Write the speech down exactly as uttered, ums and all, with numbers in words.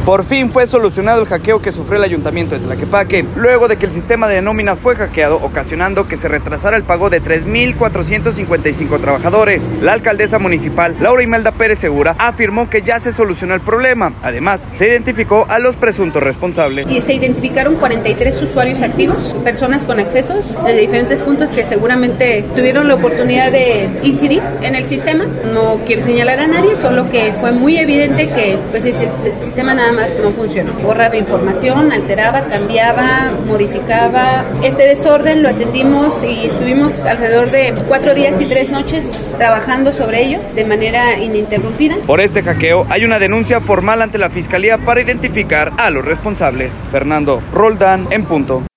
Por fin fue solucionado el hackeo que sufrió el ayuntamiento de Tlaquepaque, luego de que el sistema de nóminas fue hackeado, ocasionando que se retrasara el pago de tres mil cuatrocientos cincuenta y cinco trabajadores. La alcaldesa municipal, Laura Imelda Pérez Segura, afirmó que ya se solucionó el problema. Además, se identificó a los presuntos responsables. Y se identificaron cuarenta y tres usuarios activos, personas con accesos de diferentes puntos que seguramente tuvieron la oportunidad de incidir en el sistema. No quiero señalar a nadie, solo que fue muy evidente que pues, el sistema nada más no funcionó. Borraba información, alteraba, cambiaba, modificaba. Este desorden lo atendimos y estuvimos alrededor de cuatro días y tres noches trabajando sobre ello de manera ininterrumpida. Por este hackeo hay una denuncia formal ante la Fiscalía para identificar a los responsables. Fernando Roldán, en punto.